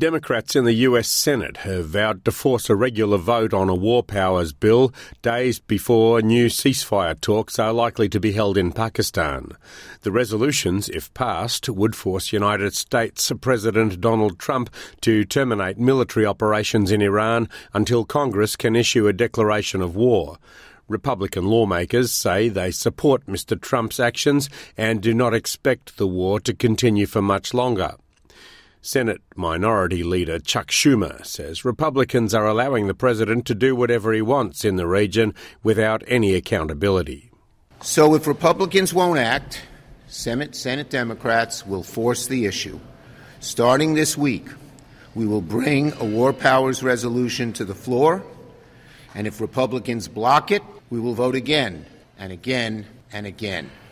Democrats in the US Senate have vowed to force a regular vote on a war powers bill days before new ceasefire talks are likely to be held in Pakistan. The resolutions, if passed, would force United States President Donald Trump to terminate military operations in Iran until Congress can issue a declaration of war. Republican lawmakers say they support Mr. Trump's actions and do not expect the war to continue for much longer. Senate Minority Leader Chuck Schumer says Republicans are allowing the president to do whatever he wants in the region without any accountability. So if Republicans won't act, Senate Democrats will force the issue. Starting this week, we will bring a war powers resolution to the floor, and if Republicans block it, we will vote again and again and again.